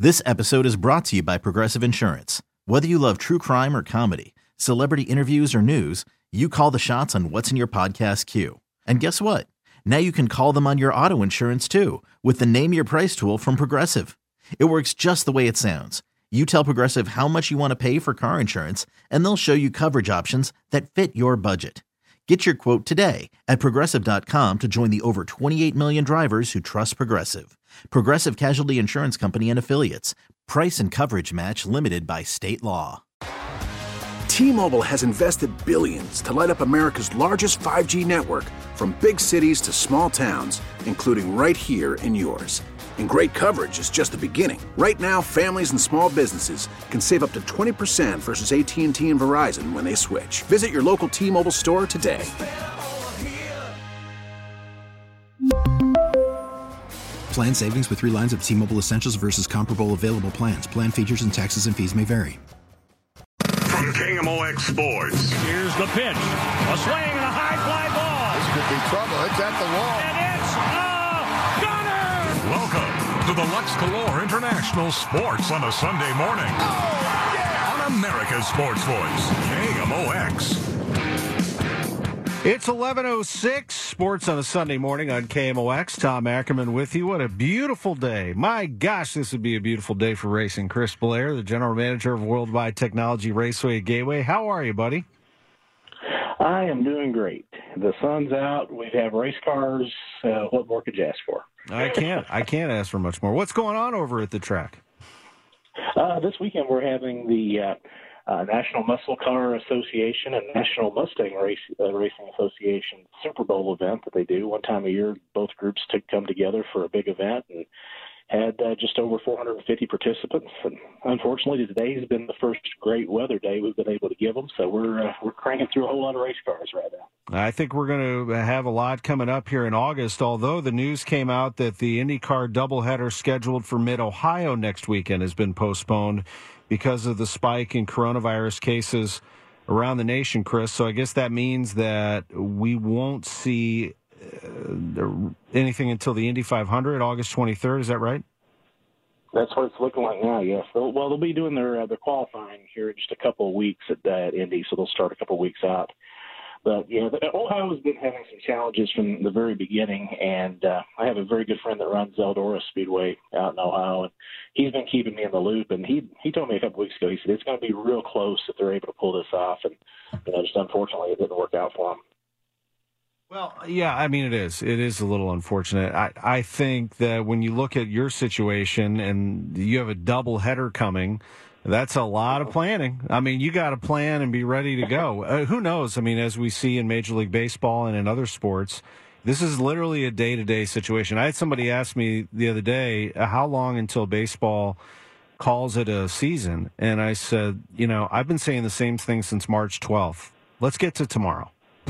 This episode is brought to you by Progressive Insurance. Whether you love true crime or comedy, celebrity interviews or news, you call the shots on what's in your podcast queue. And guess what? Now you can call them on your auto insurance too with the Name Your Price tool from Progressive. It works just the way it sounds. You tell Progressive how much you want to pay for car insurance, and they'll show you coverage options that fit your budget. Get your quote today at Progressive.com to join the over 28 million drivers who trust Progressive. Progressive Casualty Insurance Company and Affiliates. Price and coverage match limited by state law. T-Mobile has invested billions to light up America's largest 5G network, from big cities to small towns, including right here in yours. And great coverage is just the beginning. Right now, families and small businesses can save up to 20% versus AT&T and Verizon when they switch. Visit your local T-Mobile store today. Plan savings with 3 lines of T-Mobile Essentials versus comparable available plans. Plan features and taxes and fees may vary. From KMOX Sports. Here's the pitch. A swing and a high fly ball. This could be trouble. It's at the wall. And it's a gunner! Welcome to the Lux Calor International Sports on a Sunday morning. Oh, yeah! On America's Sports Voice, KMOX. It's 11:06, sports on a Sunday morning on KMOX. Tom Ackerman with you. What a beautiful day. My gosh, this would be a beautiful day for racing. Chris Blair, the general manager of Worldwide Technology Raceway at Gateway. How are you, buddy? I am doing great. The sun's out. We have race cars. What more could you ask for? I can't ask for much more. What's going on over at the track? This weekend we're having the National Muscle Car Association and National Mustang Racing Association Super Bowl event that they do one time a year. Both groups come together for a big event and had just over 450 participants. And unfortunately, today's been the first great weather day we've been able to give them, so we're cranking through a whole lot of race cars right now. I think we're going to have a lot coming up here in August, although the news came out that the IndyCar doubleheader scheduled for Mid-Ohio next weekend has been postponed because of the spike in coronavirus cases around the nation, Chris. So I guess that means that we won't see anything until the Indy 500, August 23rd. Is that right? That's what it's looking like now, yes. They'll be doing their qualifying here in just a couple of weeks at Indy, so they'll start a couple of weeks out. But, yeah, Ohio's been having some challenges from the very beginning, and I have a very good friend that runs Eldora Speedway out in Ohio, and he's been keeping me in the loop. And he told me a couple weeks ago, he said it's going to be real close if they're able to pull this off. And, just unfortunately it didn't work out for them. Well, yeah, I mean, it is. It is a little unfortunate. I think that when you look at your situation and you have a double header coming, that's a lot of planning. I mean, you got to plan and be ready to go. Who knows? I mean, as we see in Major League Baseball and in other sports, this is literally a day-to-day situation. I had somebody ask me the other day, how long until baseball calls it a season? And I said, I've been saying the same thing since March 12th. Let's get to tomorrow.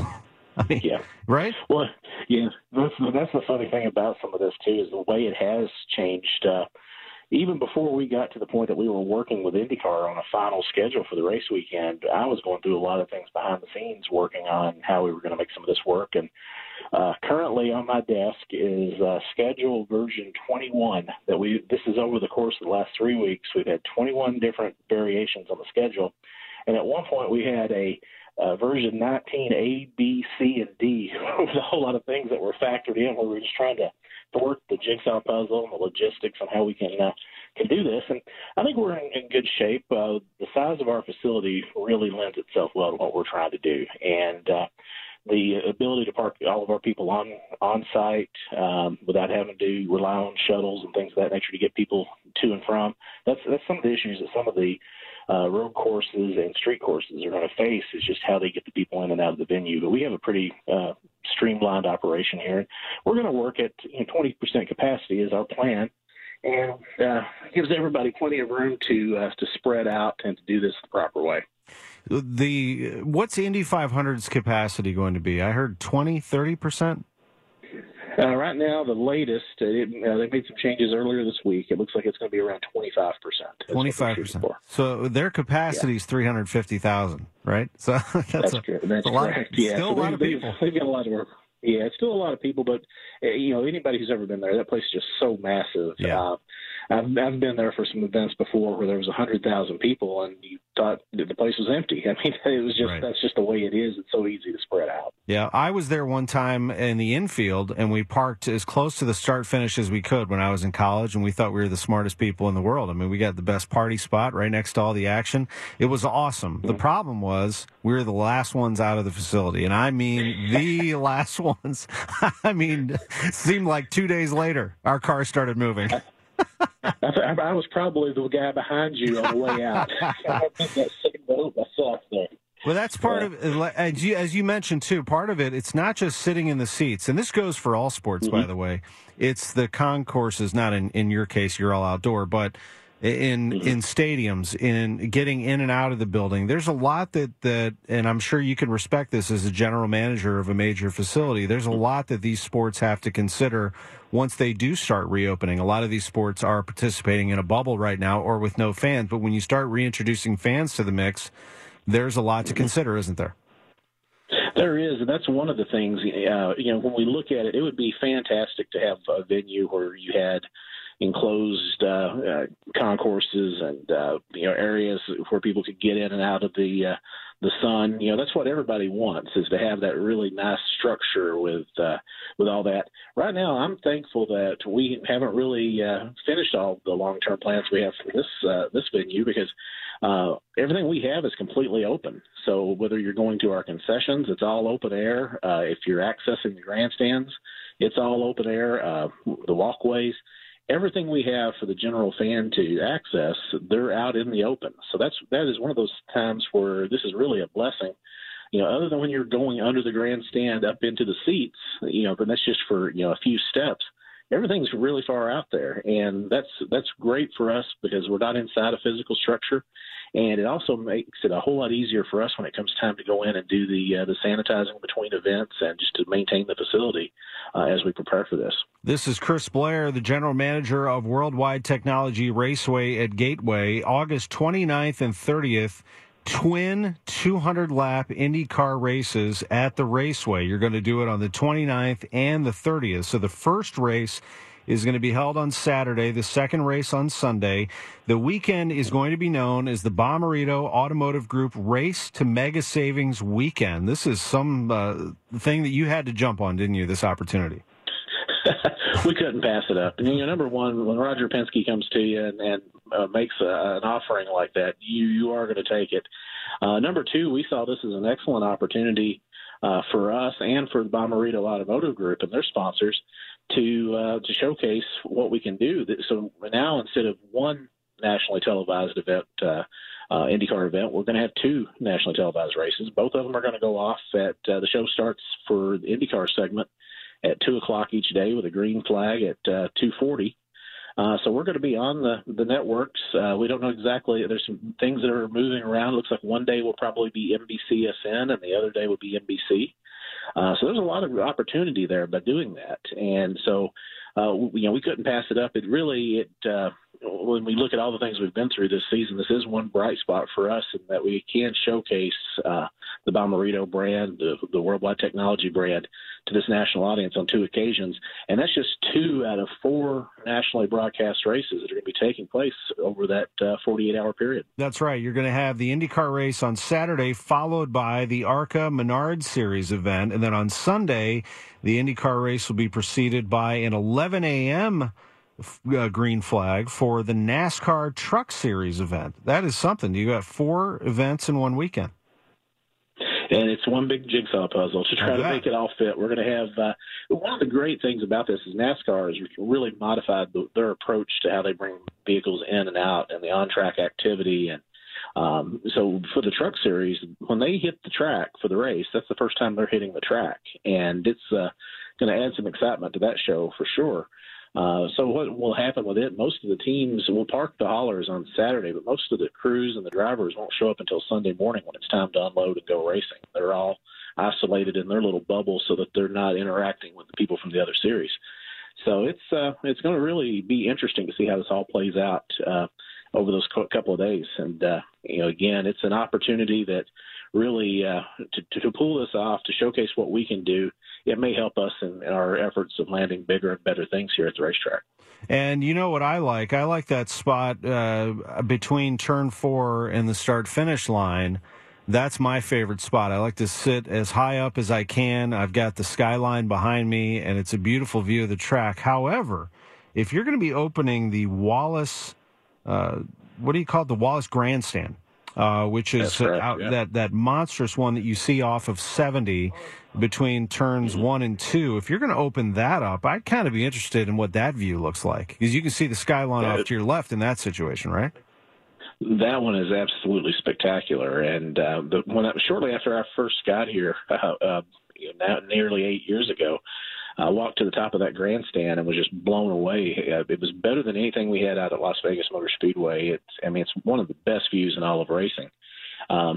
I mean, yeah. Right? Well, yeah, that's the funny thing about some of this, too, is the way it has changed. Even before we got to the point that we were working with IndyCar on a final schedule for the race weekend, I was going through a lot of things behind the scenes working on how we were going to make some of this work. And currently on my desk is schedule version 21. This is over the course of the last 3 weeks. We've had 21 different variations on the schedule. And at one point we had a version 19 A, B, C, and D with a whole lot of things that were factored in where we were just trying to work the jigsaw puzzle and the logistics on how we can do this. And I think we're in good shape. The size of our facility really lends itself well to what we're trying to do. And the ability to park all of our people on site without having to rely on shuttles and things of that nature to get people to and from, that's some of the issues that some of the road courses and street courses are going to face, is just how they get the people in and out of the venue. But we have a pretty streamlined operation here. We're going to work at 20% capacity is our plan, and gives everybody plenty of room to spread out and to do this the proper way. What's Indy 500's capacity going to be? I heard 20-30%? Right now, the latest, they made some changes earlier this week. It looks like it's going to be around 25%. 25%. So their capacity is 350,000, right? So that's correct. That's a lot. Yeah, still a lot of people. They've got a lot of work. Yeah, it's still a lot of people, but anybody who's ever been there, that place is just so massive. Yeah. I've been there for some events before where there was 100,000 people and you thought that the place was empty. I mean, it was just That's just the way it is. It's so easy to spread out. Yeah, I was there one time in the infield, and we parked as close to the start finish as we could when I was in college, and we thought we were the smartest people in the world. I mean, we got the best party spot right next to all the action. It was awesome. The problem was we were the last ones out of the facility, and I mean the last ones. I mean, it seemed like 2 days later, our car started moving. I was probably the guy behind you on the way out. I think that signal myself there. Well, that's part of it. As you mentioned, too, part of it, it's not just sitting in the seats. And this goes for all sports, by the way. It's the concourses, not in your case, you're all outdoor, but in stadiums, in getting in and out of the building. There's a lot that, and I'm sure you can respect this as a general manager of a major facility, there's a lot that these sports have to consider once they do start reopening. A lot of these sports are participating in a bubble right now or with no fans, but when you start reintroducing fans to the mix, there's a lot to consider, isn't there? There is, and that's one of the things, when we look at it, it would be fantastic to have a venue where you had enclosed concourses and areas where people could get in and out of the sun. That's what everybody wants, is to have that really nice structure with all that. Right now, I'm thankful that we haven't really finished all the long-term plans we have for this venue, because everything we have is completely open. So whether you're going to our concessions, it's all open air. If you're accessing the grandstands, it's all open air. The walkways, everything we have for the general fan to access, they're out in the open. So that is one of those times where this is really a blessing. Other than when you're going under the grandstand up into the seats, then that's just for a few steps. Everything's really far out there, and that's great for us because we're not inside a physical structure, and it also makes it a whole lot easier for us when it comes time to go in and do the sanitizing between events and just to maintain the facility as we prepare for this. This is Chris Blair, the general manager of Worldwide Technology Raceway at Gateway. August 29th and 30th, twin 200-lap IndyCar races at the Raceway. You're going to do it on the 29th and the 30th. So the first race is going to be held on Saturday, the second race on Sunday. The weekend is going to be known as the Bommarito Automotive Group Race to Mega Savings Weekend. This is some thing that you had to jump on, didn't you, this opportunity? We couldn't pass it up. And, number one, when Roger Penske comes to you and makes an offering like that, you are going to take it. Number two, we saw this as an excellent opportunity for us and for the Bommarito Automotive Group and their sponsors to showcase what we can do. So now, instead of one nationally televised event, IndyCar event, we're going to have two nationally televised races. Both of them are going to go off at the show starts for the IndyCar segment at 2:00 each day with a green flag at 2:40. So we're going to be on the networks. We don't know exactly. There's some things that are moving around. It looks like one day will probably be NBCSN and the other day will be NBC. So there's a lot of opportunity there by doing that. And so, we couldn't pass it up. When we look at all the things we've been through this season, this is one bright spot for us in that we can showcase the Bommarito brand, the Worldwide Technology brand, to this national audience on two occasions. And that's just 2 out of 4 nationally broadcast races that are going to be taking place over that 48-hour period. That's right. You're going to have the IndyCar race on Saturday, followed by the ARCA Menard Series event. And then on Sunday, the IndyCar race will be preceded by an 11 a.m. green flag for the NASCAR Truck Series event. That is something. You got 4 events in one weekend. And it's one big jigsaw puzzle to try to make it all fit. We're going to have one of the great things about this is NASCAR has really modified their approach to how they bring vehicles in and out and the on-track activity. And so for the Truck Series, when they hit the track for the race, that's the first time they're hitting the track. And it's going to add some excitement to that show for sure. So what will happen with it, most of the teams will park the haulers on Saturday, but most of the crews and the drivers won't show up until Sunday morning when it's time to unload and go racing. They're all isolated in their little bubble so that they're not interacting with the people from the other series. So it's going to really be interesting to see how this all plays out over those couple of days. And, again, it's an opportunity that really to pull this off, to showcase what we can do, it may help us in our efforts of landing bigger and better things here at the racetrack. And you know what I like? I like that spot between turn 4 and the start-finish line. That's my favorite spot. I like to sit as high up as I can. I've got the skyline behind me, and it's a beautiful view of the track. However, if you're going to be opening the Wallace, what do you call it? The Wallace Grandstand, which is that monstrous one that you see off of 70 between turns 1 and 2. If you're going to open that up, I'd kind of be interested in what that view looks like, because you can see the skyline off to your left in that situation, right? That one is absolutely spectacular, and shortly after I first got here, now nearly 8 years ago, I walked to the top of that grandstand and was just blown away. It was better than anything we had out at Las Vegas Motor Speedway. It's one of the best views in all of racing, and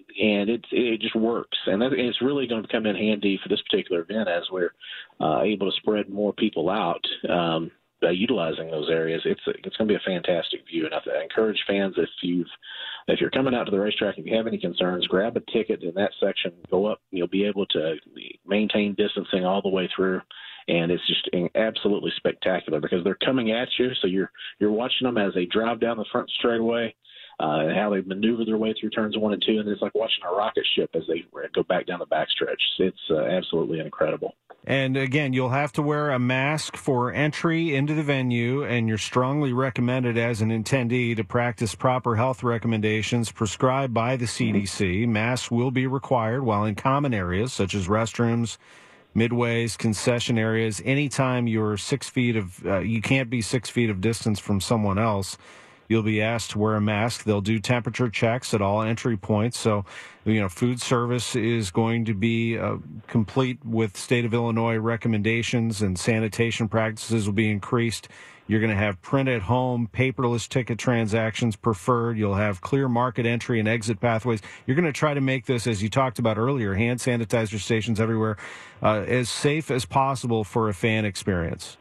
it just works. And it's really going to come in handy for this particular event as we're able to spread more people out. Utilizing those areas, it's going to be a fantastic view, and I encourage fans, if you're coming out to the racetrack, if you have any concerns, grab a ticket in that section, go up. You'll be able to maintain distancing all the way through, and it's just absolutely spectacular because they're coming at you, so you're watching them as they drive down the front straightaway. And how they maneuver their way through turns 1 and 2, and it's like watching a rocket ship as they go back down the backstretch. It's absolutely incredible. And again, you'll have to wear a mask for entry into the venue, and you're strongly recommended as an attendee to practice proper health recommendations prescribed by the CDC. Masks will be required while in common areas such as restrooms, midways, concession areas. Anytime you're 6 feet you can't be 6 feet of distance from someone else, you'll be asked to wear a mask. They'll do temperature checks at all entry points. So, food service is going to be complete with state of Illinois recommendations, and sanitation practices will be increased. You're going to have print at home, paperless ticket transactions preferred. You'll have clear market entry and exit pathways. You're going to try to make this, as you talked about earlier, hand sanitizer stations everywhere, as safe as possible for a fan experience.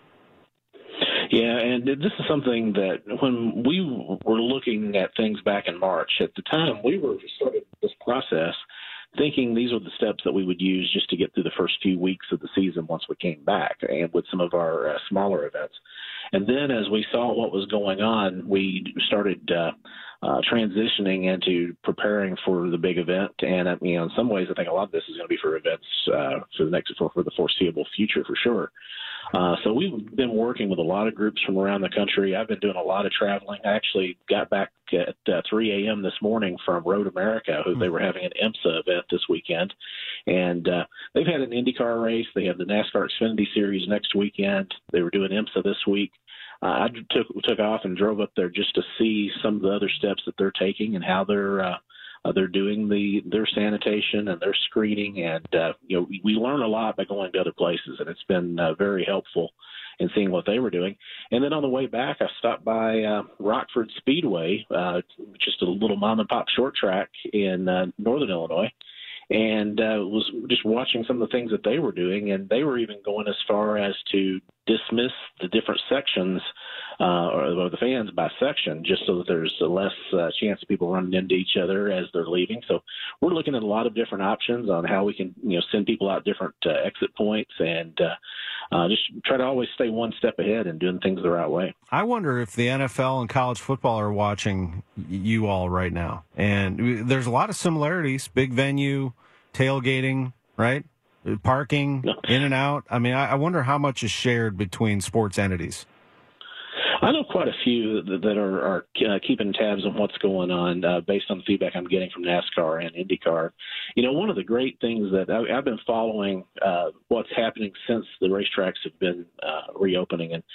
Yeah, and this is something that when we were looking at things back in March, at the time we were starting this process thinking these are the steps that we would use just to get through the first few weeks of the season once we came back, and with some of our smaller events. And then as we saw what was going on, we started transitioning into preparing for the big event. And, in some ways, I think a lot of this is going to be for events for the foreseeable future, for sure. So we've been working with a lot of groups from around the country. I've been doing a lot of traveling. I actually got back at 3 a.m. this morning from Road America, who they were having an IMSA event this weekend. And they've had an IndyCar race. They have the NASCAR Xfinity Series next weekend. They were doing IMSA this week. I took off and drove up there just to see some of the other steps that they're taking and how they're doing their sanitation and their screening, and we learn a lot by going to other places, and it's been very helpful in seeing what they were doing. And then on the way back, I stopped by Rockford Speedway, just a little mom and pop short track in northern Illinois, and was just watching some of the things that they were doing, and they were even going as far as to dismiss the different sections or the fans by section, just so that there's less chance of people running into each other as they're leaving. So we're looking at a lot of different options on how we can send people out different exit points, and just try to always stay one step ahead and doing things the right way. I wonder if the NFL and college football are watching you all right now. And there's a lot of similarities, big venue, tailgating, right? Parking, in and out. I mean, I wonder how much is shared between sports entities. I know quite a few that are keeping tabs on what's going on based on the feedback I'm getting from NASCAR and IndyCar. One of the great things that I've been following what's happening since the racetracks have been reopening. And,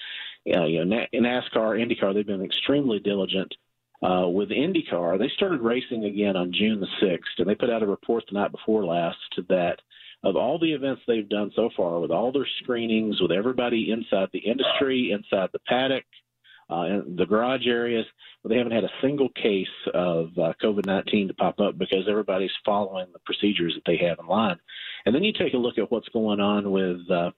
NASCAR, IndyCar, they've been extremely diligent. With IndyCar, they started racing again on June the 6th, and they put out a report the night before last that of all the events they've done so far, with all their screenings, with everybody inside the industry, inside the paddock, in the garage areas, they haven't had a single case of COVID-19 to pop up because everybody's following the procedures that they have in line. And then you take a look at what's going on with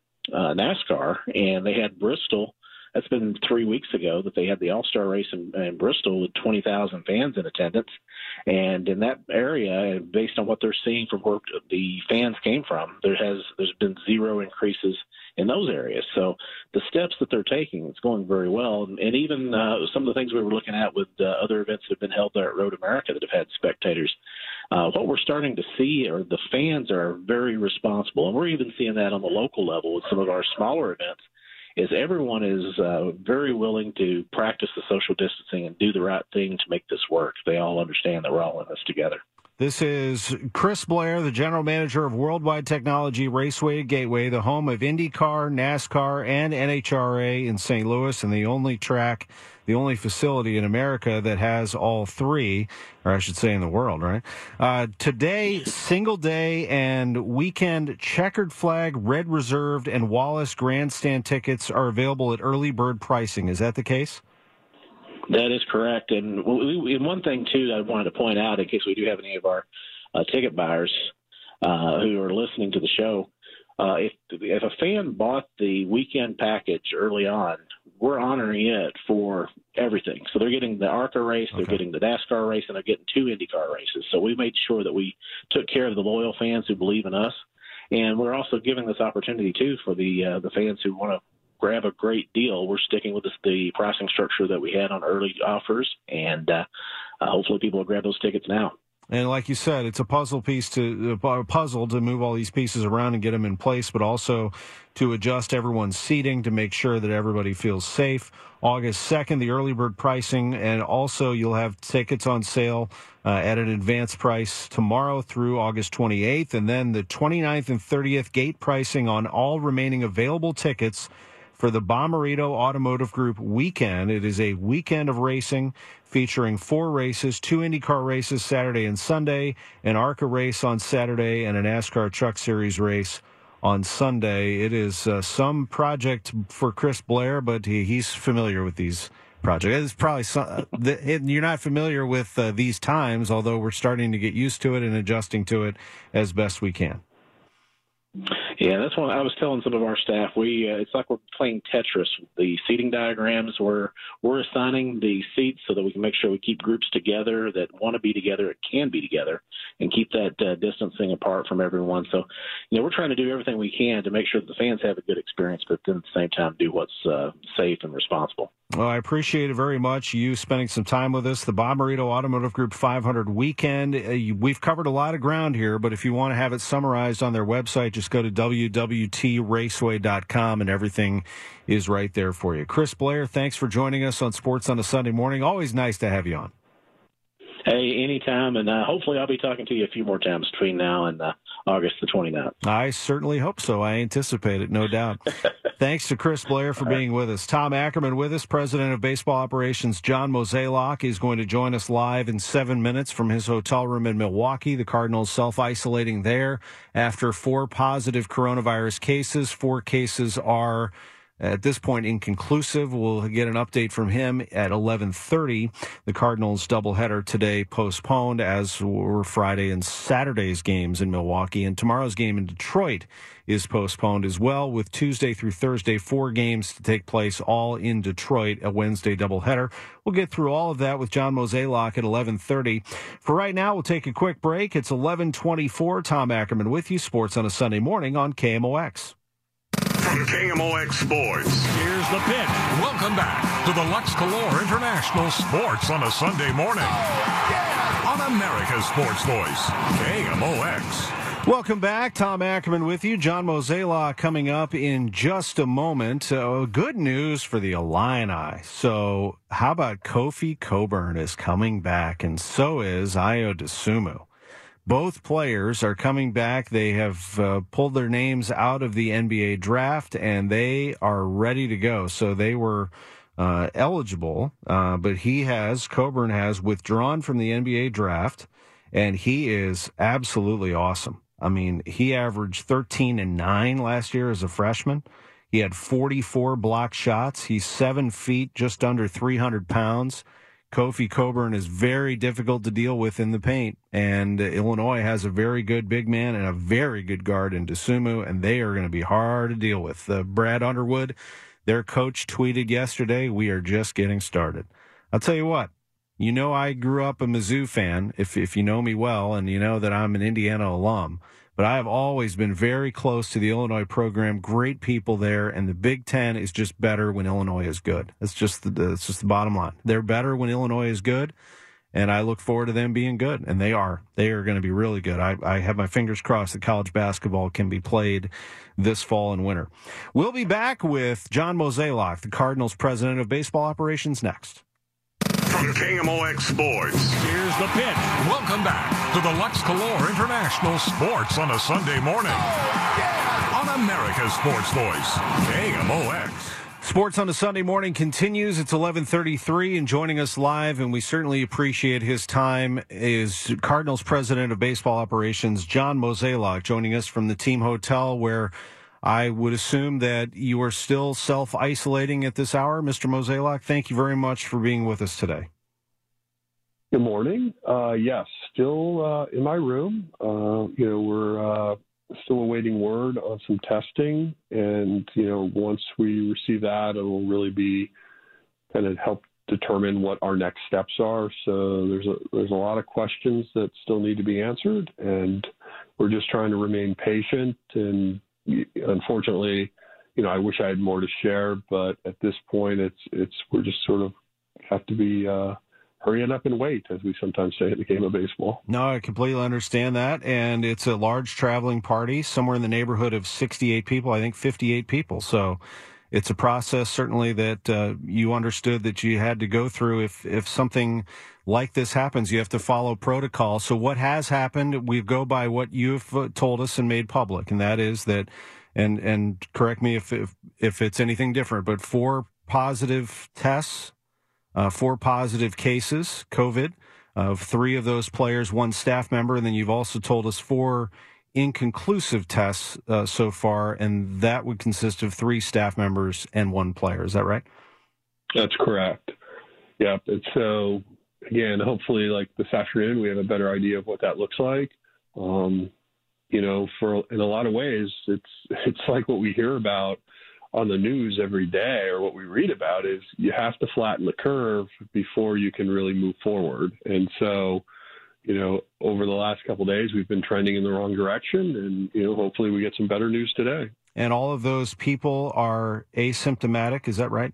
NASCAR, and they had Bristol. That's been 3 weeks ago that they had the All-Star race in Bristol with 20,000 fans in attendance. And in that area, based on what they're seeing from where the fans came from, there's been zero increases in those areas. So the steps that they're taking, it's going very well. And even some of the things we were looking at with other events that have been held there at Road America that have had spectators, what we're starting to see are the fans are very responsible. And we're even seeing that on the local level with some of our smaller events, is everyone is very willing to practice the social distancing and do the right thing to make this work. They all understand that we're all in this together. This is Chris Blair, the general manager of Worldwide Technology Raceway at Gateway, the home of IndyCar, NASCAR, and NHRA in St. Louis, and the only facility in America that has all three, or I should say in the world, right? Today, single day and weekend checkered flag, red reserved, and Wallace grandstand tickets are available at early bird pricing. Is that the case? That is correct. And one thing, too, I wanted to point out in case we do have any of our ticket buyers who are listening to the show, if a fan bought the weekend package early on, we're honoring it for everything. So they're getting the ARCA race, they're getting the NASCAR race, and they're getting 2 IndyCar races. So we made sure that we took care of the loyal fans who believe in us. And we're also giving this opportunity, too, for the fans who want to grab a great deal. We're sticking with the pricing structure that we had on early offers, and hopefully people will grab those tickets now. And like you said, it's a puzzle to move all these pieces around and get them in place, but also to adjust everyone's seating to make sure that everybody feels safe. August 2nd, the early bird pricing, and also you'll have tickets on sale at an advanced price tomorrow through August 28th, and then the 29th and 30th gate pricing on all remaining available tickets for the Bommarito Automotive Group weekend. It is a weekend of racing featuring 4 races, 2 IndyCar races Saturday and Sunday, an ARCA race on Saturday, and a NASCAR Truck Series race on Sunday. It is some project for Chris Blair, but he's familiar with these projects. It's probably you're not familiar with these times, although we're starting to get used to it and adjusting to it as best we can. Yeah, that's what I was telling some of our staff. It's like we're playing Tetris. The seating diagrams, we're assigning the seats so that we can make sure we keep groups together that want to be together, it can be together, and keep that distancing apart from everyone. So, we're trying to do everything we can to make sure that the fans have a good experience, but then at the same time do what's safe and responsible. Well, I appreciate it very much, you spending some time with us. The Bommarito Automotive Group 500 weekend. We've covered a lot of ground here, but if you want to have it summarized on their website, just go to www.raceway.com and everything is right there for you. Chris Blair, thanks for joining us on Sports on a Sunday Morning. Always nice to have you on. Hey, anytime, and hopefully I'll be talking to you a few more times between now and August the 29th. I certainly hope so. I anticipate it, no doubt. Thanks to Chris Blair for being with us. Tom Ackerman with us, President of Baseball Operations John Mozeliak, is going to join us live in 7 minutes from his hotel room in Milwaukee. The Cardinals self-isolating there after 4 positive coronavirus cases. 4 cases are at this point inconclusive. We'll get an update from him at 11:30. The Cardinals doubleheader today postponed, as were Friday and Saturday's games in Milwaukee, and tomorrow's game in Detroit is postponed as well, with Tuesday through Thursday 4 games to take place all in Detroit, a Wednesday doubleheader. We'll get through all of that with John Mozeliak at 11:30. For right now, we'll take a quick break. It's 11:24. Tom Ackerman with you, Sports on a Sunday Morning on KMOX. From KMOX Sports, here's the pitch. Welcome back to the Lux Color International Sports on a Sunday Morning. On America's Sports Voice, KMOX. Welcome back. Tom Ackerman with you. John Mozeliak coming up in just a moment. Good news for the Illini. So how about Kofi Cockburn is coming back, and so is Ayo Dosunmu. Both players are coming back. They have pulled their names out of the NBA draft, and they are ready to go. So they were eligible, but Cockburn has withdrawn from the NBA draft, and he is absolutely awesome. I mean, he averaged 13 and 9 last year as a freshman. He had 44 block shots. He's 7 feet, just under 300 pounds. Kofi Cockburn is very difficult to deal with in the paint, and Illinois has a very good big man and a very good guard in Dosunmu, and they are going to be hard to deal with. Brad Underwood, their coach, tweeted yesterday, "We are just getting started." I'll tell you what, You know I grew up a Mizzou fan, if you know me well, and you know that I'm an Indiana alum. But I have always been very close to the Illinois program. Great people there, and the Big Ten is just better when Illinois is good. It's just the bottom line. They're better when Illinois is good, and I look forward to them being good, and they are. They are going to be really good. I have my fingers crossed that college basketball can be played this fall and winter. We'll be back with John Mozeliak, the Cardinals president of baseball operations, next. From KMOX Sports, here's the pitch. Welcome back to the Lux Color International Sports on a Sunday morning. On America's Sports Voice, KMOX. Sports on a Sunday morning continues. It's 11:33, and joining us live, and we certainly appreciate his time, is Cardinals president of baseball operations, John Mozeliak, joining us from the team hotel, where I would assume that you are still self-isolating at this hour. Mr. Mozeliak, thank you very much for being with us today. Good morning. Yes, still in my room. We're still awaiting word on some testing, and once we receive that, it will really be kind of help determine what our next steps are. So there's a lot of questions that still need to be answered, and we're just trying to remain patient. And unfortunately, I wish I had more to share, but at this point, we're just sort of have to be hurry it up and wait, as we sometimes say in the game of baseball. No, I completely understand that. And it's a large traveling party, somewhere in the neighborhood of 68 people, I think 58 people. So it's a process, certainly, that you understood that you had to go through. If something like this happens, you have to follow protocol. So what has happened, we go by what you've told us and made public, and that is that, and correct me if it's anything different, but 4 positive tests, 4 positive cases, COVID, of 3 of those players, 1 staff member, and then you've also told us 4 inconclusive tests so far, and that would consist of 3 staff members and 1 player. Is that right? That's correct. Yep. And so, again, hopefully, like this afternoon, we have a better idea of what that looks like. In a lot of ways, it's like what we hear about on the news every day, or what we read about, is you have to flatten the curve before you can really move forward. And so, over the last couple of days, we've been trending in the wrong direction, and, hopefully we get some better news today. And all of those people are asymptomatic, is that right?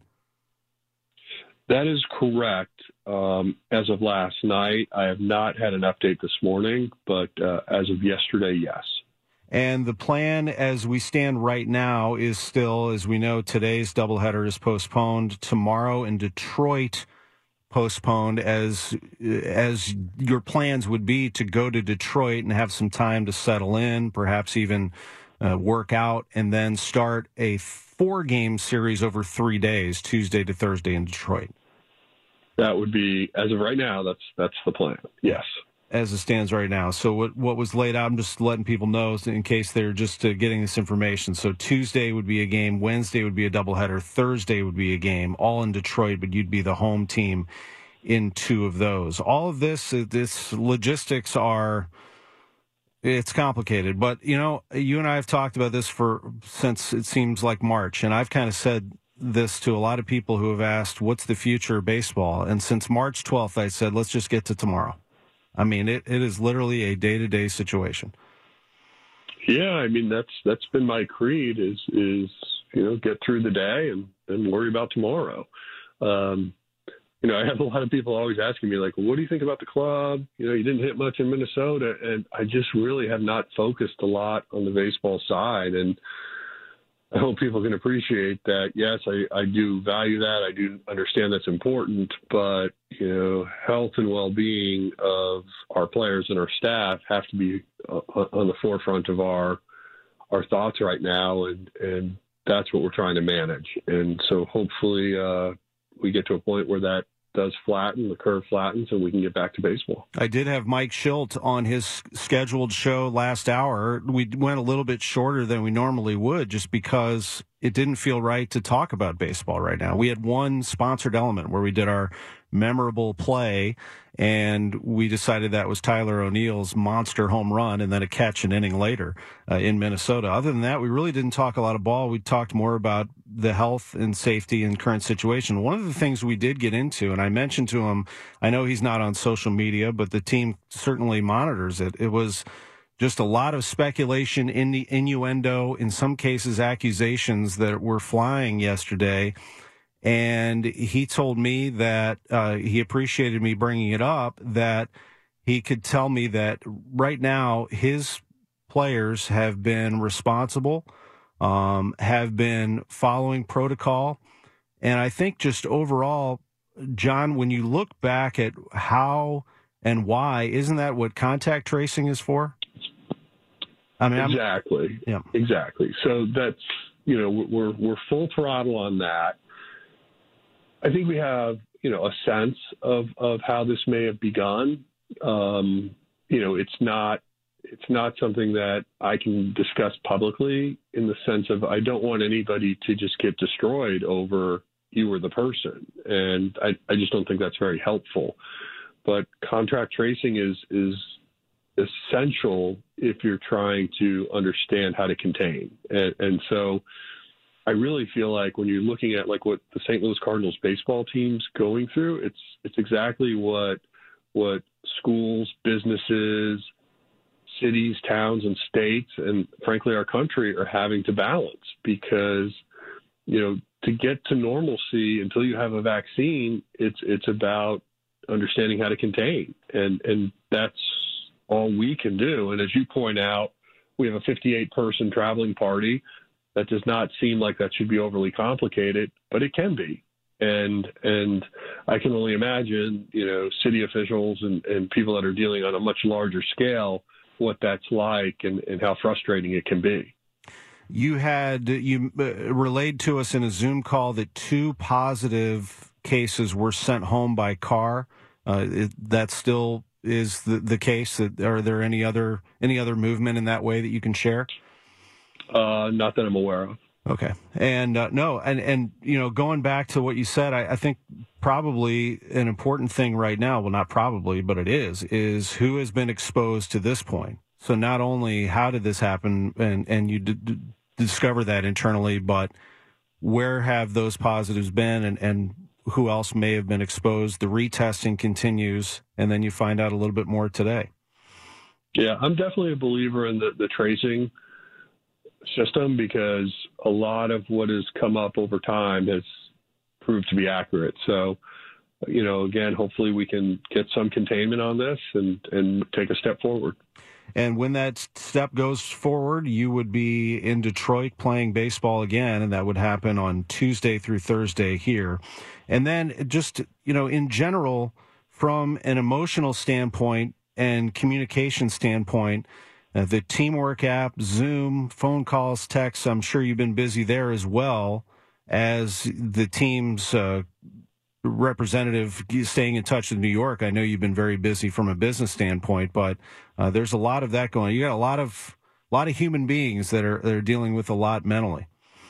That is correct. As of last night, I have not had an update this morning, but as of yesterday, yes. And the plan as we stand right now is still, as we know, today's doubleheader is postponed. Tomorrow in Detroit, postponed, as your plans would be to go to Detroit and have some time to settle in, perhaps even work out, and then start a 4-game series over 3 days, Tuesday to Thursday in Detroit. That would be, as of right now, that's the plan, yes. As it stands right now. So what was laid out, I'm just letting people know in case they're just getting this information. So Tuesday would be a game, Wednesday would be a doubleheader, Thursday would be a game, all in Detroit, but you'd be the home team in 2 of those. All of this logistics it's complicated. But, you and I have talked about this since it seems like March, and I've kind of said this to a lot of people who have asked, what's the future of baseball? And since March 12th, I said, let's just get to tomorrow. I mean, it is literally a day-to-day situation. Yeah, I mean, that's been my creed is get through the day and then worry about tomorrow. I have a lot of people always asking me, like, well, what do you think about the club? You didn't hit much in Minnesota, and I just really have not focused a lot on the baseball side. And I hope people can appreciate that. Yes, I do value that. I do understand that's important, but health and well-being of our players and our staff have to be on the forefront of our thoughts right now, and that's what we're trying to manage. And so hopefully we get to a point where that does flatten, the curve flattens, and we can get back to baseball. I did have Mike Schilt on his scheduled show last hour. We went a little bit shorter than we normally would just because it didn't feel right to talk about baseball right now. We had one sponsored element where we did our memorable play, and we decided that was Tyler O'Neill's monster home run and then a catch an inning later in Minnesota. Other than that, we really didn't talk a lot of ball. We talked more about the health and safety and current situation. One of the things we did get into, and I mentioned to him, I know he's not on social media, but the team certainly monitors it. It was just a lot of speculation, innuendo, in some cases accusations that were flying yesterday. And he told me that he appreciated me bringing it up, that he could tell me that right now his players have been responsible, have been following protocol. And I think just overall, John, when you look back at how and why, isn't that what contact tracing is for? I mean, exactly. Yeah. Exactly. So that's, we're full throttle on that. I think we have, a sense of how this may have begun. It's not something that I can discuss publicly, in the sense of I don't want anybody to just get destroyed over you or the person. And I just don't think that's very helpful. But contact tracing is essential if you're trying to understand how to contain. And so I really feel like when you're looking at like what the St. Louis Cardinals baseball team's going through, it's exactly what schools, businesses, cities, towns, and states, and frankly our country are having to balance, because to get to normalcy until you have a vaccine, it's about understanding how to contain, and that's all we can do. And as you point out, we have a 58-person traveling party. That does not seem like that should be overly complicated, but it can be. And I can only imagine, city officials and people that are dealing on a much larger scale, what that's like and how frustrating it can be. You relayed to us in a Zoom call that 2 positive cases were sent home by car. That still is the case. Are there any other movement in that way that you can share? Not that I'm aware of. Okay. And no, and going back to what you said, I think probably an important thing right now, well, not probably, but it is who has been exposed to this point. So not only how did this happen, and you discover that internally, but where have those positives been, and who else may have been exposed. The retesting continues, and then you find out a little bit more today. Yeah, I'm definitely a believer in the tracing system, because a lot of what has come up over time has proved to be accurate. So, again, hopefully we can get some containment on this and take a step forward. And when that step goes forward, you would be in Detroit playing baseball again, and that would happen on Tuesday through Thursday here. And then just, in general, from an emotional standpoint and communication standpoint, the Teamwork app, Zoom, phone calls, texts, I'm sure you've been busy there as well as the team's representative staying in touch with New York. I know you've been very busy from a business standpoint, but there's a lot of that going on. You got a lot of human beings that are dealing with a lot mentally.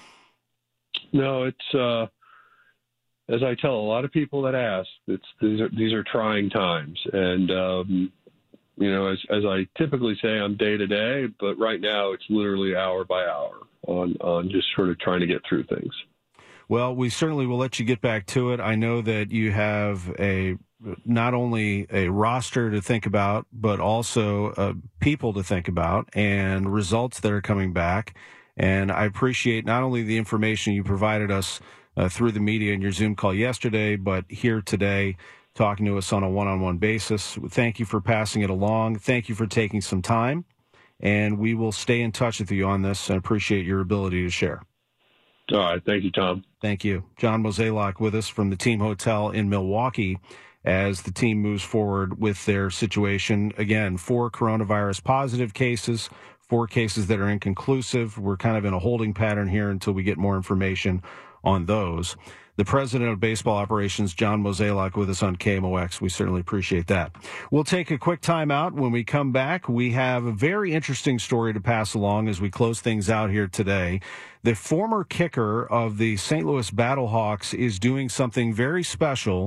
No, it's as I tell a lot of people that ask, these are trying times, and as I typically say, I'm day to day, but right now it's literally hour by hour on just sort of trying to get through things. Well, we certainly will let you get back to it. I know that you have not only a roster to think about, but also people to think about and results that are coming back. And I appreciate not only the information you provided us through the media in your Zoom call yesterday, but here today, talking to us on a one-on-one basis. Thank you for passing it along. Thank you for taking some time. And we will stay in touch with you on this and appreciate your ability to share. All right. Thank you, Tom. Thank you. John Mozeliak with us from the Team Hotel in Milwaukee as the team moves forward with their situation. Again, 4 coronavirus positive cases, 4 cases that are inconclusive. We're kind of in a holding pattern here until we get more information on those. The president of baseball operations, John Mozeliak, with us on KMOX. We certainly appreciate that. We'll take a quick time out. When we come back, we have a very interesting story to pass along as we close things out here today. The former kicker of the St. Louis Battlehawks is doing something very special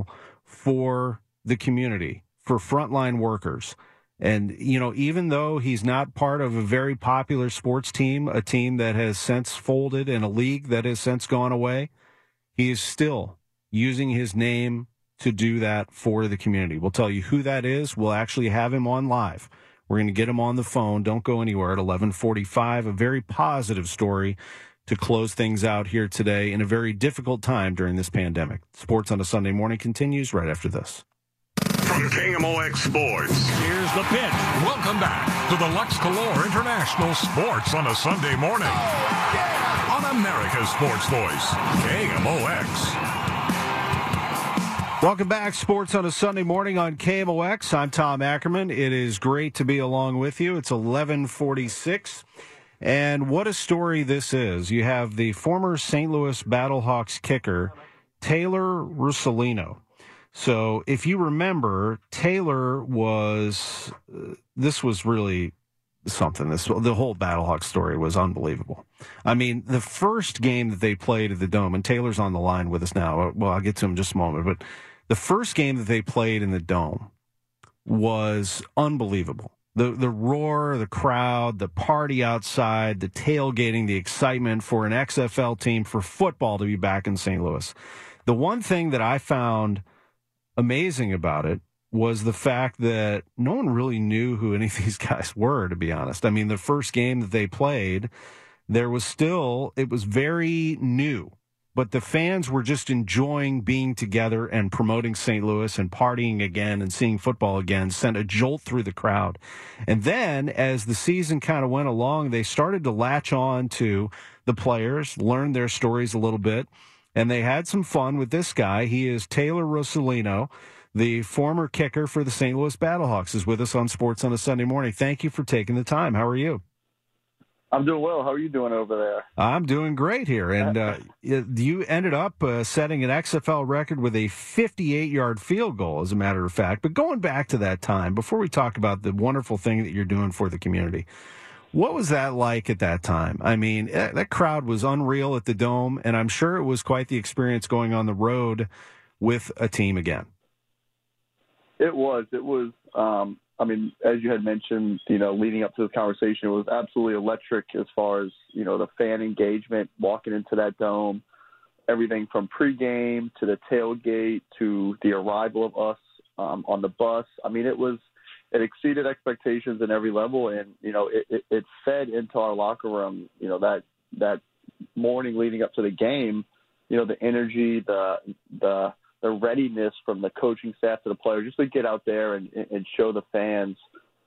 for the community, for frontline workers. And, even though he's not part of a very popular sports team, a team that has since folded and a league that has since gone away, he is still using his name to do that for the community. We'll tell you who that is. We'll actually have him on live. We're going to get him on the phone. Don't go anywhere at 11:45. A very positive story to close things out here today in a very difficult time during this pandemic. Sports on a Sunday Morning continues right after this. From KMOX Sports, here's the pitch. Welcome back to the Lux Color International Sports on a Sunday morning. On America's Sports Voice, KMOX. Welcome back, Sports on a Sunday morning on KMOX. I'm Tom Ackerman. It is great to be along with you. It's 11:46, and what a story this is. You have the former St. Louis Battlehawks kicker, Taylor Russolino. So if you remember, Taylor was, this was really something. The whole Battlehawks story was unbelievable. I mean, the first game that they played at the Dome, and Taylor's on the line with us now. Well, I'll get to him in just a moment, but the first game that they played in the Dome was unbelievable. The roar, the crowd, the party outside, the tailgating, the excitement for an XFL team, for football to be back in St. Louis. The one thing that I found amazing about it was the fact that no one really knew who any of these guys were, to be honest. I mean, the first game that they played, it was very new. But the fans were just enjoying being together and promoting St. Louis and partying again and seeing football again, sent a jolt through the crowd. And then as the season kind of went along, they started to latch on to the players, learn their stories a little bit, and they had some fun with this guy. He is Taylor Russolino, the former kicker for the St. Louis Battlehawks, is with us on Sports on a Sunday morning. Thank you for taking the time. How are you? I'm doing well. How are you doing over there? I'm doing great here. And you ended up setting an XFL record with a 58-yard field goal, as a matter of fact. But going back to that time, before we talk about the wonderful thing that you're doing for the community, what was that like at that time? I mean, that crowd was unreal at the Dome, and I'm sure it was quite the experience going on the road with a team again. It was. I mean, as you had mentioned, leading up to this conversation, it was absolutely electric as far as, the fan engagement, walking into that Dome, everything from pregame to the tailgate to the arrival of us on the bus. I mean, it exceeded expectations in every level, and, it fed into our locker room, that morning leading up to the game, the energy, the readiness from the coaching staff to the players, just to get out there and show the fans,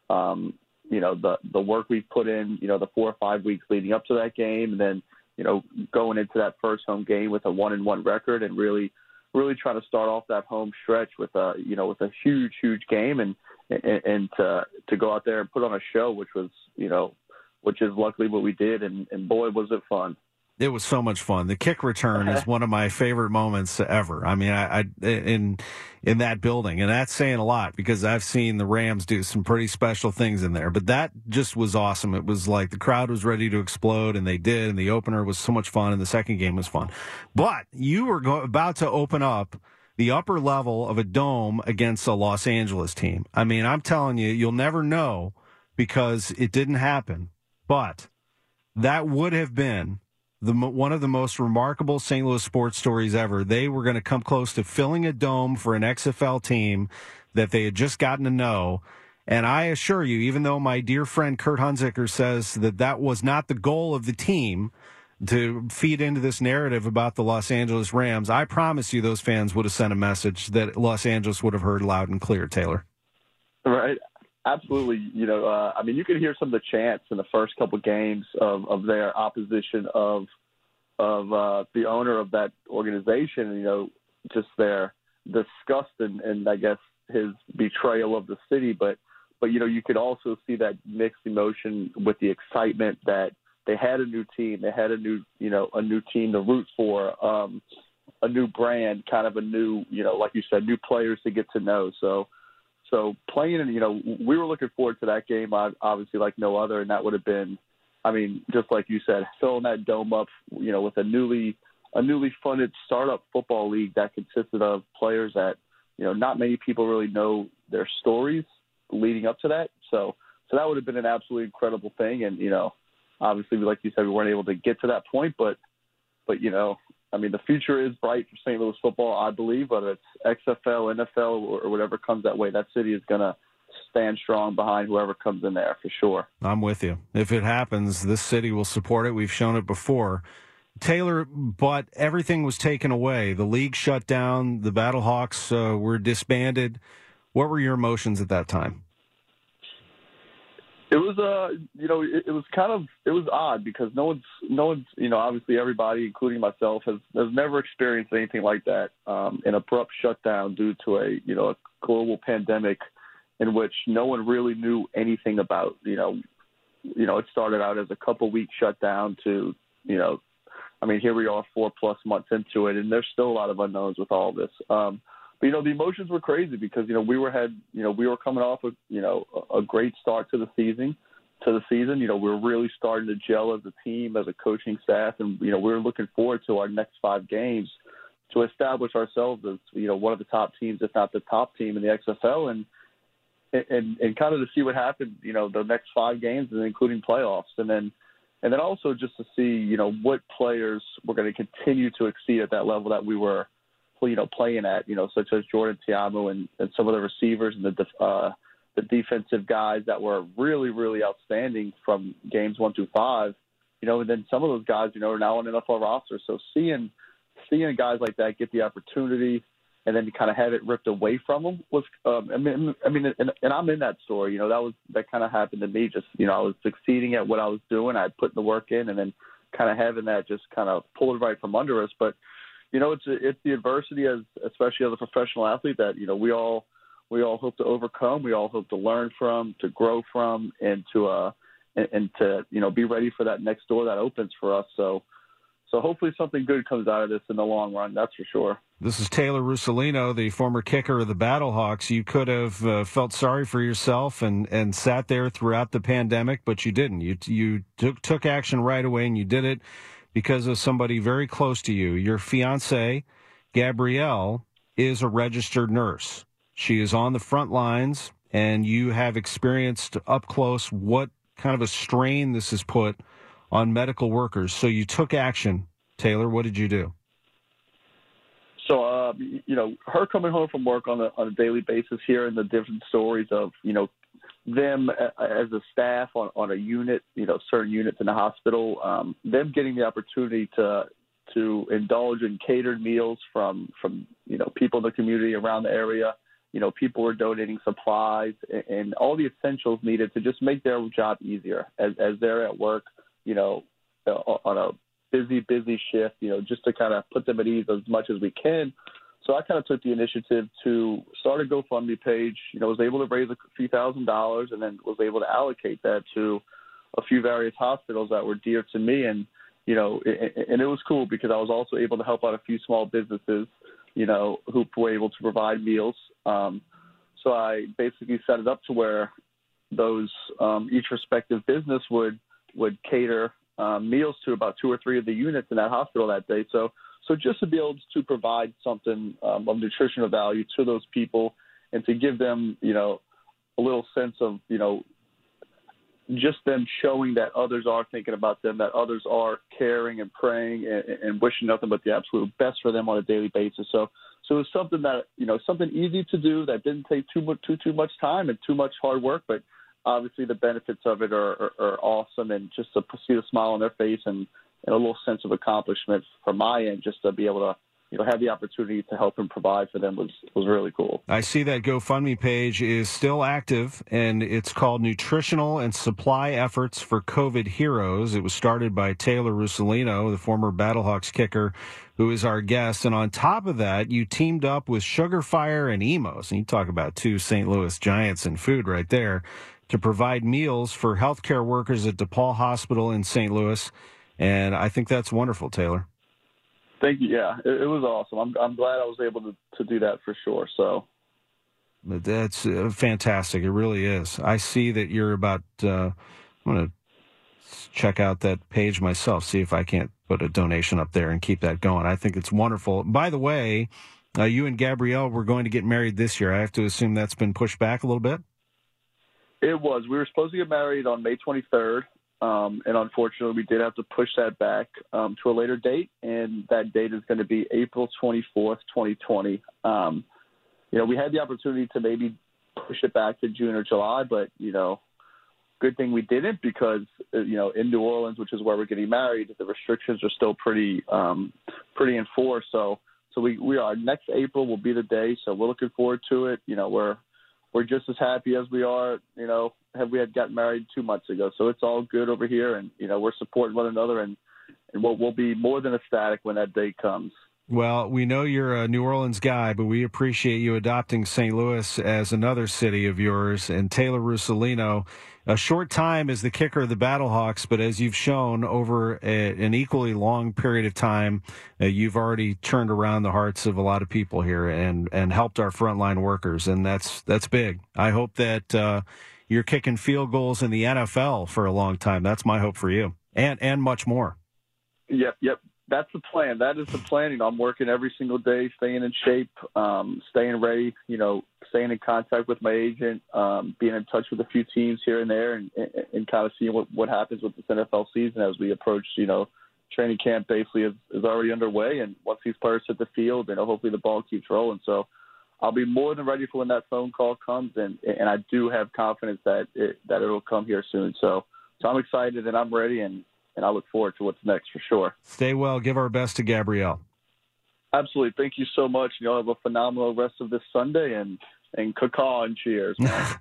the work we've put in, the 4 or 5 weeks leading up to that game. And then, going into that first home game with a 1-1 record and really trying to start off that home stretch with a huge, huge game and to go out there and put on a show, which is luckily what we did. And boy, was it fun. It was so much fun. The kick return is one of my favorite moments ever. I mean, I in that building, and that's saying a lot because I've seen the Rams do some pretty special things in there. But that just was awesome. It was like the crowd was ready to explode, and they did. And the opener was so much fun, and the second game was fun. But you were about to open up the upper level of a Dome against a Los Angeles team. I mean, I'm telling you, you'll never know because it didn't happen. But that would have been one of the most remarkable St. Louis sports stories ever. They were going to come close to filling a Dome for an XFL team that they had just gotten to know. And I assure you, even though my dear friend Kurt Hunziker says that was not the goal of the team to feed into this narrative about the Los Angeles Rams, I promise you those fans would have sent a message that Los Angeles would have heard loud and clear, Taylor. Right. Absolutely. I mean, you could hear some of the chants in the first couple of games of their opposition of the owner of that organization, just their disgust and I guess his betrayal of the city. But you could also see that mixed emotion with the excitement that they had a new team. They had a new team to root for, a new brand, kind of a new, like you said, new players to get to know. So playing, and, we were looking forward to that game, obviously like no other, and that would have been, I mean, just like you said, filling that Dome up, with a newly funded startup football league that consisted of players at, not many people really know their stories leading up to that. So that would have been an absolutely incredible thing. And, obviously, like you said, we weren't able to get to that point, but the future is bright for St. Louis football, I believe, whether it's XFL, NFL, or whatever comes that way. That city is going to stand strong behind whoever comes in there for sure. I'm with you. If it happens, this city will support it. We've shown it before. Taylor, but everything was taken away. The league shut down. The Battlehawks were disbanded. What were your emotions at that time? It was, it was odd because no one's, obviously everybody, including myself, has never experienced anything like that. An abrupt shutdown due to a global pandemic in which no one really knew anything about. It started out as a couple-week shutdown to, here we are 4+ months into it, and there's still a lot of unknowns with all this. But the emotions were crazy because we were coming off a great start to the season. We were really starting to gel as a team, as a coaching staff, and we were looking forward to our next 5 games to establish ourselves as one of the top teams, if not the top team in the XFL, and kind of to see what happened, the next 5 games, and including playoffs, and then also just to see what players were going to continue to exceed at that level that we were playing at, such as Jordan Tiamu and some of the receivers and the defensive guys that were really, really outstanding from games 1 through 5, and then some of those guys, are now on NFL roster. So seeing guys like that get the opportunity and then to kind of have it ripped away from them was, and I'm in that story, that kind of happened to me. Just, I was succeeding at what I was doing. I put the work in, and then kind of having that just kind of pulled right from under us. But it's the adversity, especially as a professional athlete, that we all hope to overcome. We all hope to learn from, to grow from, and to be ready for that next door that opens for us. So hopefully something good comes out of this in the long run. That's for sure. This is Taylor Russolino, the former kicker of the Battlehawks. You could have felt sorry for yourself and sat there throughout the pandemic, but you didn't. You took action right away, and you did it because of somebody very close to you. Your fiancée, Gabrielle, is a registered nurse. She is on the front lines, and you have experienced up close what kind of a strain this has put on medical workers. So you took action. Taylor, what did you do? So, her coming home from work on a daily basis, hearing the different stories of, them as a staff on a unit, certain units in the hospital, them getting the opportunity to indulge in catered meals from people in the community around the area. People were donating supplies and all the essentials needed to just make their job easier as they're at work, on a busy shift, just to kind of put them at ease as much as we can. So I kind of took the initiative to start a GoFundMe page, was able to raise a few $1,000s, and then was able to allocate that to a few various hospitals that were dear to me. And, and it was cool because I was also able to help out a few small businesses, who were able to provide meals. So I basically set it up to where those, each respective business would cater meals to about 2 or 3 of the units in that hospital that day. So just to be able to provide something of nutritional value to those people and to give them, a little sense of, just them showing that others are thinking about them, that others are caring and praying and wishing nothing but the absolute best for them on a daily basis. So it was something that, something easy to do that didn't take too much time and too much hard work, but obviously the benefits of it are awesome, and just to see the smile on their face and a little sense of accomplishment from my end, just to be able to have the opportunity to help and provide for them was really cool. I see that GoFundMe page is still active, and it's called Nutritional and Supply Efforts for COVID Heroes. It was started by Taylor Russolino, the former Battlehawks kicker, who is our guest. And on top of that, you teamed up with Sugar Fire and Emos, and you talk about 2 St. Louis giants in food right there, to provide meals for healthcare workers at DePaul Hospital in St. Louis. And I think that's wonderful, Taylor. Thank you. Yeah, it was awesome. I'm glad I was able to do that for sure. So that's fantastic. It really is. I see that you're about. I'm going to check out that page myself. See if I can't put a donation up there and keep that going. I think it's wonderful. By the way, You and Gabrielle were going to get married this year. I have to assume that's been pushed back a little bit? It was. We were supposed to get married on May 23rd, and unfortunately we did have to push that back to a later date, and that date is going to be April 24th, 2020. We had the opportunity to maybe push it back to June or July, but, good thing we didn't because, in New Orleans, which is where we're getting married, the restrictions are still pretty enforced. So we are. Next April will be the day, so we're looking forward to it. We're just as happy as we are, had we had gotten married 2 months ago. So it's all good over here, and, we're supporting one another, and we'll be more than ecstatic when that day comes. Well, we know you're a New Orleans guy, but we appreciate you adopting St. Louis as another city of yours. And Taylor Russolino, a short time as the kicker of the Battlehawks, but as you've shown over an equally long period of time, you've already turned around the hearts of a lot of people here and helped our frontline workers, and that's big. I hope that you're kicking field goals in the NFL for a long time. That's my hope for you, and much more. Yep. That's the plan. That is the plan. I'm working every single day, staying in shape, staying ready, staying in contact with my agent, being in touch with a few teams here and there, and kind of seeing what happens with this NFL season as we approach, training camp basically is already underway. And once these players hit the field, hopefully the ball keeps rolling. So I'll be more than ready for when that phone call comes. And I do have confidence that it'll come here soon. So I'm excited and I'm ready, and I look forward to what's next for sure. Stay well. Give our best to Gabrielle. Absolutely. Thank you so much. Y'all have a phenomenal rest of this Sunday, and caw and cheers, man.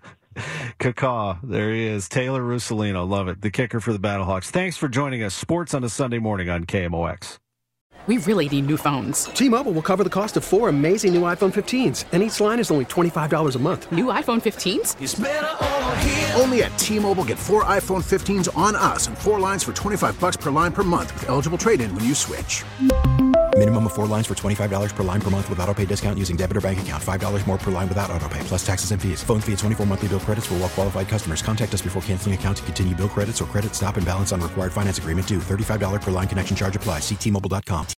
Caw. There he is. Taylor Russolino. Love it. The kicker for the Battlehawks. Thanks for joining us. Sports on a Sunday morning on KMOX. We really need new phones. T-Mobile will cover the cost of 4 amazing new iPhone 15s, and each line is only $25 a month. New iPhone 15s? It's better over here. Only at T-Mobile, get 4 iPhone 15s on us and 4 lines for $25 per line per month with eligible trade-in when you switch. Minimum of 4 lines for $25 per line per month with autopay discount using debit or bank account. $5 more per line without autopay, plus taxes and fees. Phone fee at 24 monthly bill credits for well-qualified customers. Contact us before canceling account to continue bill credits or credit stop and balance on required finance agreement due. $35 per line connection charge applies. See T-Mobile.com.